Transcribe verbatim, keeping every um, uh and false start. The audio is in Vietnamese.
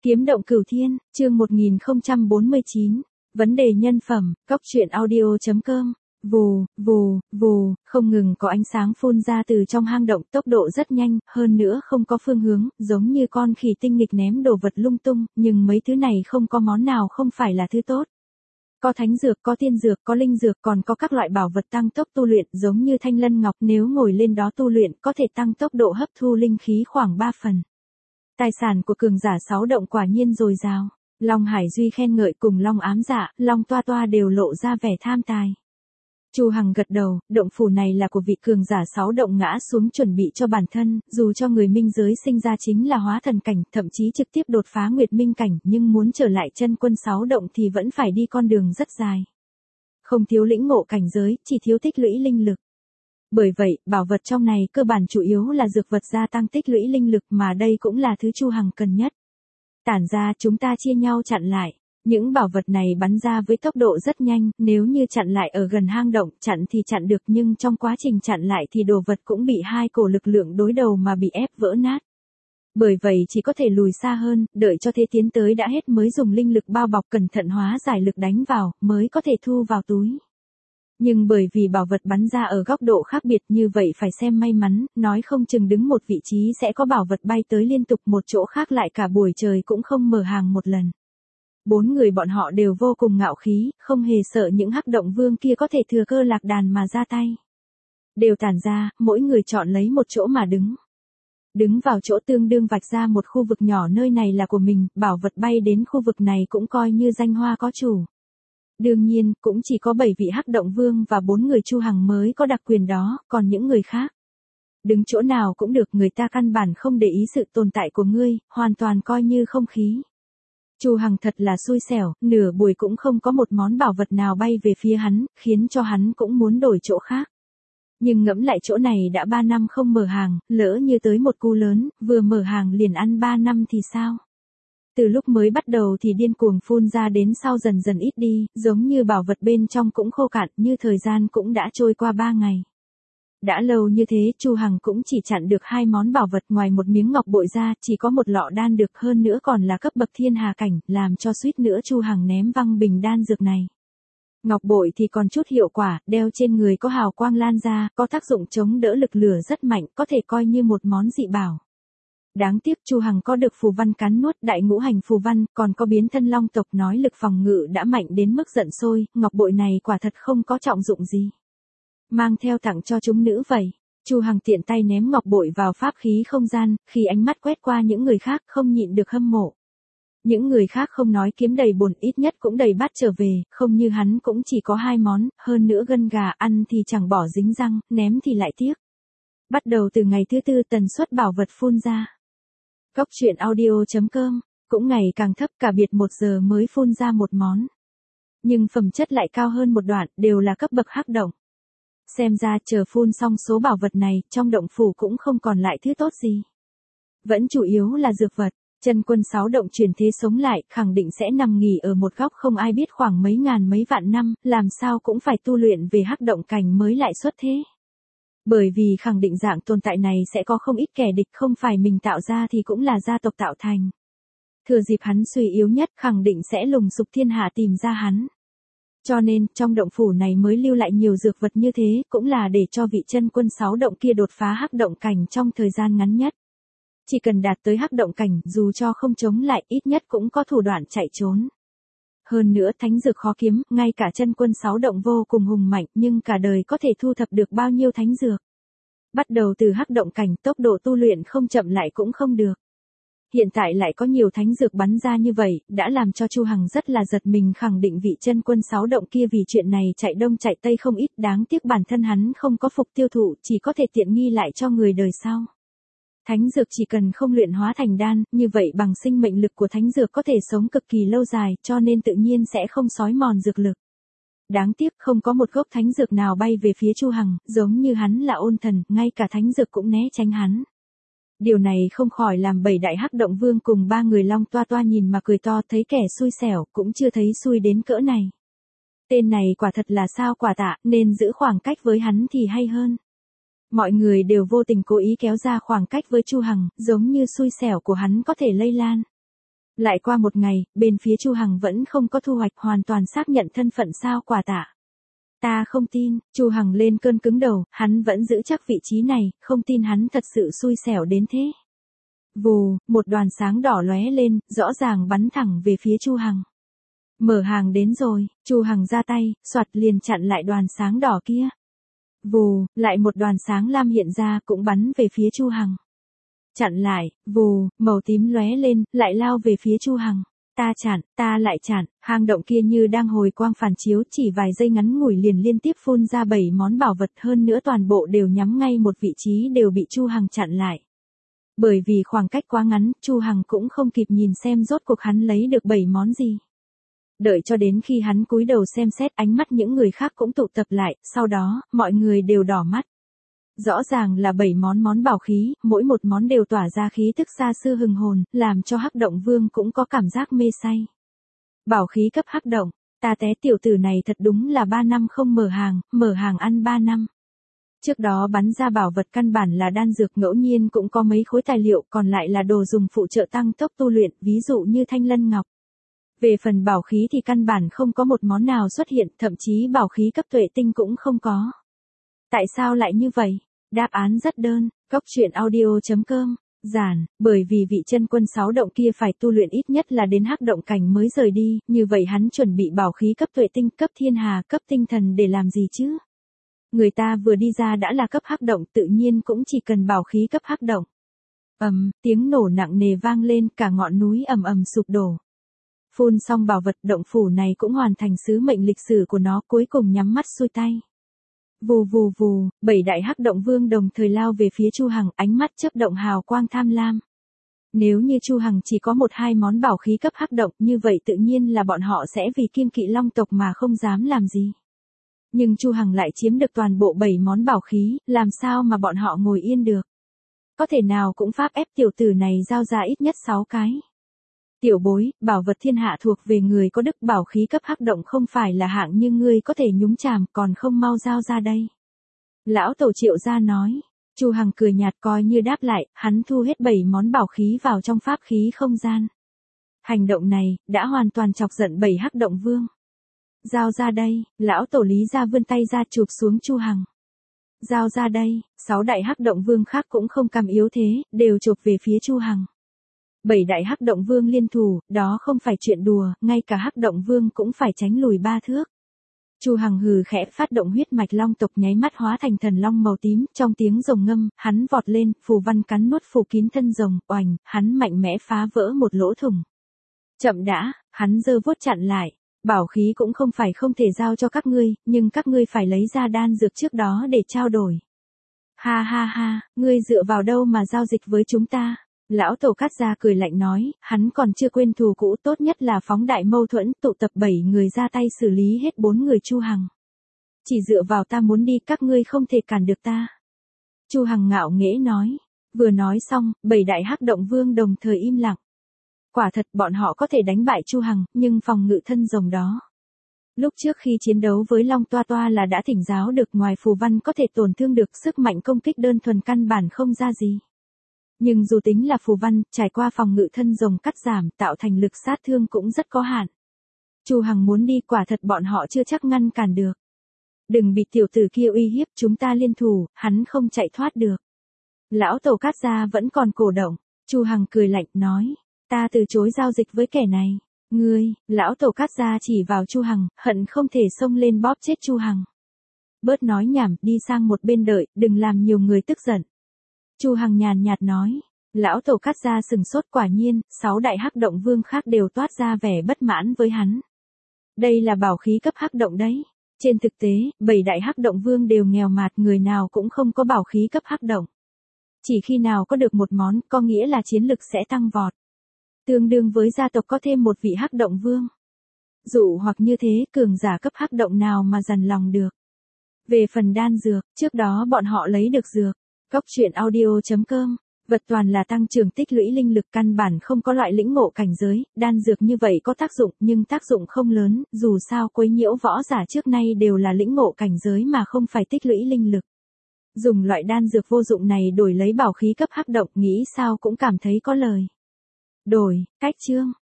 Kiếm động cửu thiên, chương một nghìn không trăm bốn mươi chín. Vấn đề nhân phẩm, góc truyện audio chấm com. Vù, vù, vù, không ngừng có ánh sáng phun ra từ trong hang động, tốc độ rất nhanh, hơn nữa không có phương hướng, giống như con khỉ tinh nghịch ném đồ vật lung tung, nhưng mấy thứ này không có món nào không phải là thứ tốt. Có thánh dược, có tiên dược, có linh dược, còn có các loại bảo vật tăng tốc tu luyện, giống như thanh lân ngọc, nếu ngồi lên đó tu luyện, có thể tăng tốc độ hấp thu linh khí khoảng ba phần. Tài sản của cường giả sáu động quả nhiên dồi dào. Long Hải Duy khen ngợi cùng Long Ám Dạ, Long Toa Toa đều lộ ra vẻ tham tài. Chu Hằng gật đầu, động phủ này là của vị cường giả sáu động ngã xuống chuẩn bị cho bản thân, dù cho người minh giới sinh ra chính là hóa thần cảnh, thậm chí trực tiếp đột phá nguyệt minh cảnh, nhưng muốn trở lại chân quân sáu động thì vẫn phải đi con đường rất dài. Không thiếu lĩnh ngộ cảnh giới, chỉ thiếu tích lũy linh lực. Bởi vậy, bảo vật trong này cơ bản chủ yếu là dược vật gia tăng tích lũy linh lực, mà đây cũng là thứ Chu Hằng cần nhất. Tản ra, chúng ta chia nhau chặn lại. Những bảo vật này bắn ra với tốc độ rất nhanh, nếu như chặn lại ở gần hang động, chặn thì chặn được, nhưng trong quá trình chặn lại thì đồ vật cũng bị hai cổ lực lượng đối đầu mà bị ép vỡ nát. Bởi vậy chỉ có thể lùi xa hơn, đợi cho thế tiến tới đã hết mới dùng linh lực bao bọc cẩn thận hóa giải lực đánh vào, mới có thể thu vào túi. Nhưng bởi vì bảo vật bắn ra ở góc độ khác biệt như vậy phải xem may mắn, nói không chừng đứng một vị trí sẽ có bảo vật bay tới liên tục, một chỗ khác lại cả buổi trời cũng không mở hàng một lần. Bốn người bọn họ đều vô cùng ngạo khí, không hề sợ những hắc động vương kia có thể thừa cơ lạc đàn mà ra tay. Đều tản ra, mỗi người chọn lấy một chỗ mà đứng. Đứng vào chỗ tương đương vạch ra một khu vực nhỏ, nơi này là của mình, bảo vật bay đến khu vực này cũng coi như danh hoa có chủ. Đương nhiên, cũng chỉ có bảy vị hắc động vương và bốn người Chu Hằng mới có đặc quyền đó, còn những người khác. Đứng chỗ nào cũng được, người ta căn bản không để ý sự tồn tại của ngươi, hoàn toàn coi như không khí. Chu Hằng thật là xui xẻo, nửa buổi cũng không có một món bảo vật nào bay về phía hắn, khiến cho hắn cũng muốn đổi chỗ khác. Nhưng ngẫm lại chỗ này đã ba năm không mở hàng, lỡ như tới một cú lớn, vừa mở hàng liền ăn ba năm thì sao? Từ lúc mới bắt đầu thì điên cuồng phun ra, đến sau dần dần ít đi, giống như bảo vật bên trong cũng khô cạn, như thời gian cũng đã trôi qua ba ngày. Đã lâu như thế, Chu Hằng cũng chỉ chặn được hai món bảo vật, ngoài một miếng ngọc bội ra, chỉ có một lọ đan được, hơn nữa còn là cấp bậc thiên hà cảnh, làm cho suýt nữa Chu Hằng ném văng bình đan dược này. Ngọc bội thì còn chút hiệu quả, đeo trên người có hào quang lan ra, có tác dụng chống đỡ lực lửa rất mạnh, có thể coi như một món dị bảo. Đáng tiếc Chu Hằng có được phù văn cắn nuốt đại ngũ hành phù văn, còn có biến thân long tộc nói lực phòng ngự đã mạnh đến mức giận sôi, ngọc bội này quả thật không có trọng dụng gì. Mang theo tặng cho chúng nữ vậy. Chu Hằng tiện tay ném ngọc bội vào pháp khí không gian, khi ánh mắt quét qua những người khác không nhịn được hâm mộ. Những người khác không nói kiếm đầy bồn, ít nhất cũng đầy bát trở về, không như hắn cũng chỉ có hai món, hơn nữa gân gà, ăn thì chẳng bỏ dính răng, ném thì lại tiếc. Bắt đầu từ ngày thứ tư tần suất bảo vật phun ra. Góc truyện audio chấm com, cũng ngày càng thấp, cả biệt một giờ mới phun ra một món. Nhưng phẩm chất lại cao hơn một đoạn, đều là cấp bậc hắc động. Xem ra chờ phun xong số bảo vật này, trong động phủ cũng không còn lại thứ tốt gì. Vẫn chủ yếu là dược vật, chân quân sáu động chuyển thế sống lại, khẳng định sẽ nằm nghỉ ở một góc không ai biết khoảng mấy ngàn mấy vạn năm, làm sao cũng phải tu luyện về hắc động cảnh mới lại xuất thế. Bởi vì khẳng định dạng tồn tại này sẽ có không ít kẻ địch, không phải mình tạo ra thì cũng là gia tộc tạo thành. Thừa dịp hắn suy yếu nhất, khẳng định sẽ lùng sục thiên hạ tìm ra hắn. Cho nên, trong động phủ này mới lưu lại nhiều dược vật như thế, cũng là để cho vị chân quân sáu động kia đột phá hắc động cảnh trong thời gian ngắn nhất. Chỉ cần đạt tới hắc động cảnh, dù cho không chống lại, ít nhất cũng có thủ đoạn chạy trốn. Hơn nữa thánh dược khó kiếm, ngay cả chân quân sáu động vô cùng hùng mạnh, nhưng cả đời có thể thu thập được bao nhiêu thánh dược. Bắt đầu từ hắc động cảnh, tốc độ tu luyện không chậm lại cũng không được. Hiện tại lại có nhiều thánh dược bắn ra như vậy, đã làm cho Chu Hằng rất là giật mình, khẳng định vị chân quân sáu động kia vì chuyện này chạy đông chạy tây không ít, đáng tiếc bản thân hắn không có phục tiêu thụ, chỉ có thể tiện nghi lại cho người đời sau. Thánh dược chỉ cần không luyện hóa thành đan, như vậy bằng sinh mệnh lực của thánh dược có thể sống cực kỳ lâu dài, cho nên tự nhiên sẽ không xói mòn dược lực. Đáng tiếc không có một gốc thánh dược nào bay về phía Chu Hằng, giống như hắn là ôn thần, ngay cả thánh dược cũng né tránh hắn. Điều này không khỏi làm bảy đại hắc động vương cùng ba người Long Toa Toa nhìn mà cười to, thấy kẻ xui xẻo, cũng chưa thấy xui đến cỡ này. Tên này quả thật là sao quả tạ, nên giữ khoảng cách với hắn thì hay hơn. Mọi người đều vô tình cố ý kéo ra khoảng cách với Chu Hằng, giống như xui xẻo của hắn có thể lây lan. Lại qua một ngày, bên phía Chu Hằng vẫn không có thu hoạch, hoàn toàn xác nhận thân phận sao quả tạ. Ta không tin, Chu Hằng lên cơn cứng đầu, hắn vẫn giữ chắc vị trí này, không tin hắn thật sự xui xẻo đến thế. Vù, một đoàn sáng đỏ lóe lên, rõ ràng bắn thẳng về phía Chu Hằng. Mở hàng đến rồi, Chu Hằng ra tay, soạt liền chặn lại đoàn sáng đỏ kia. Vù, lại một đoàn sáng lam hiện ra cũng bắn về phía Chu Hằng. Chặn lại, vù, màu tím lóe lên, lại lao về phía Chu Hằng. Ta chặn, ta lại chặn, hang động kia như đang hồi quang phản chiếu, chỉ vài giây ngắn ngủi liền liên tiếp phun ra bảy món bảo vật, hơn nữa toàn bộ đều nhắm ngay một vị trí, đều bị Chu Hằng chặn lại. Bởi vì khoảng cách quá ngắn, Chu Hằng cũng không kịp nhìn xem rốt cuộc hắn lấy được bảy món gì. Đợi cho đến khi hắn cúi đầu xem xét, ánh mắt những người khác cũng tụ tập lại, sau đó, mọi người đều đỏ mắt. Rõ ràng là bảy món món bảo khí, mỗi một món đều tỏa ra khí tức xa xưa hừng hồn, làm cho Hắc Động Vương cũng có cảm giác mê say. Bảo khí cấp Hắc Động, ta té tiểu tử này thật đúng là ba năm không mở hàng, mở hàng ăn ba năm. Trước đó bắn ra bảo vật căn bản là đan dược, ngẫu nhiên cũng có mấy khối tài liệu, còn lại là đồ dùng phụ trợ tăng tốc tu luyện, ví dụ như thanh lân ngọc. Về phần bảo khí thì căn bản không có một món nào xuất hiện, thậm chí bảo khí cấp tuệ tinh cũng không có. Tại sao lại như vậy? Đáp án rất đơn, cốc truyện audio chấm com, giản, bởi vì vị chân quân sáu động kia phải tu luyện ít nhất là đến Hắc Động cảnh mới rời đi, như vậy hắn chuẩn bị bảo khí cấp tuệ tinh, cấp thiên hà, cấp tinh thần để làm gì chứ? Người ta vừa đi ra đã là cấp Hắc Động, tự nhiên cũng chỉ cần bảo khí cấp Hắc Động. Ầm, tiếng nổ nặng nề vang lên, cả ngọn núi ầm ầm sụp đổ. Phun xong bảo vật, động phủ này cũng hoàn thành sứ mệnh lịch sử của nó, cuối cùng nhắm mắt xuôi tay. Vù vù vù, bảy đại Hắc Động Vương đồng thời lao về phía Chu Hằng, ánh mắt chớp động hào quang tham lam. Nếu như Chu Hằng chỉ có một hai món bảo khí cấp Hắc Động, như vậy tự nhiên là bọn họ sẽ vì kiêng kỵ Long tộc mà không dám làm gì. Nhưng Chu Hằng lại chiếm được toàn bộ bảy món bảo khí, làm sao mà bọn họ ngồi yên được. Có thể nào cũng pháp ép tiểu tử này giao ra ít nhất sáu cái. Tiểu bối, bảo vật thiên hạ thuộc về người có đức, bảo khí cấp Hắc Động không phải là hạng như ngươi có thể nhúng chàm, còn không mau giao ra đây. Lão tổ Triệu gia nói. Chu Hằng cười nhạt coi như đáp lại, hắn thu hết bảy món bảo khí vào trong pháp khí không gian. Hành động này, đã hoàn toàn chọc giận bảy Hắc Động Vương. Giao ra đây, lão tổ Lý gia vươn tay ra chụp xuống Chu Hằng. Giao ra đây, sáu đại Hắc Động Vương khác cũng không cam yếu thế, đều chụp về phía Chu Hằng. Bảy đại Hắc Động Vương liên thủ, đó không phải chuyện đùa, ngay cả Hắc Động Vương cũng phải tránh lùi ba thước. Chu Hằng hừ khẽ phát động huyết mạch long tộc, nháy mắt hóa thành thần long màu tím, trong tiếng rồng ngâm, hắn vọt lên, phù văn cắn nuốt phủ kín thân rồng, oành, hắn mạnh mẽ phá vỡ một lỗ thủng. Chậm đã, hắn giơ vuốt chặn lại, bảo khí cũng không phải không thể giao cho các ngươi, nhưng các ngươi phải lấy ra đan dược trước đó để trao đổi. Ha ha ha, ngươi dựa vào đâu mà giao dịch với chúng ta? Lão tổ Cát Gia cười lạnh nói, hắn còn chưa quên thù cũ, tốt nhất là phóng đại mâu thuẫn, tụ tập bảy người ra tay xử lý hết bốn người Chu Hằng. Chỉ dựa vào ta muốn đi, các ngươi không thể cản được ta. Chu Hằng ngạo nghễ nói. Vừa nói xong, bảy đại Hắc Động Vương đồng thời im lặng. Quả thật bọn họ có thể đánh bại Chu Hằng, nhưng phòng ngự thân rồng đó. Lúc trước khi chiến đấu với Long Toa Toa là đã thỉnh giáo được, ngoài phù văn có thể tổn thương được, sức mạnh công kích đơn thuần căn bản không ra gì. Nhưng dù tính là phù văn, trải qua phòng ngự thân rồng cắt giảm, tạo thành lực sát thương cũng rất có hạn. Chu Hằng muốn đi, quả thật bọn họ chưa chắc ngăn cản được. Đừng bị tiểu tử kia uy hiếp, chúng ta liên thủ, hắn không chạy thoát được. Lão tổ Cát Gia vẫn còn cổ động. Chu Hằng cười lạnh nói, ta từ chối giao dịch với kẻ này. Ngươi, lão tổ Cát Gia chỉ vào Chu Hằng, hận không thể xông lên bóp chết Chu Hằng. Bớt nói nhảm, đi sang một bên đợi, đừng làm nhiều người tức giận. Chu Hằng nhàn nhạt nói. Lão tổ Cát Gia sừng sốt, quả nhiên, sáu đại Hắc Động Vương khác đều toát ra vẻ bất mãn với hắn. Đây là bảo khí cấp Hắc Động đấy. Trên thực tế, bảy đại Hắc Động Vương đều nghèo mạt, người nào cũng không có bảo khí cấp Hắc Động. Chỉ khi nào có được một món, có nghĩa là chiến lực sẽ tăng vọt. Tương đương với gia tộc có thêm một vị Hắc Động Vương. Dụ hoặc như thế, cường giả cấp Hắc Động nào mà dằn lòng được. Về phần đan dược, trước đó bọn họ lấy được dược. Cốc truyện audio chấm com, vật toàn là tăng trưởng tích lũy linh lực, căn bản không có loại lĩnh ngộ cảnh giới, đan dược như vậy có tác dụng, nhưng tác dụng không lớn, dù sao quấy nhiễu võ giả trước nay đều là lĩnh ngộ cảnh giới mà không phải tích lũy linh lực. Dùng loại đan dược vô dụng này đổi lấy bảo khí cấp Hắc Động, nghĩ sao cũng cảm thấy có lời. Đổi, cách chương.